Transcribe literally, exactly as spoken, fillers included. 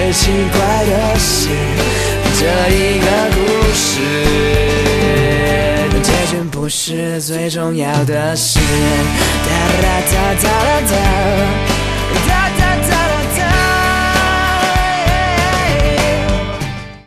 最奇怪的是，这一个故事，结局不是最重要的事。哒哒哒哒哒哒。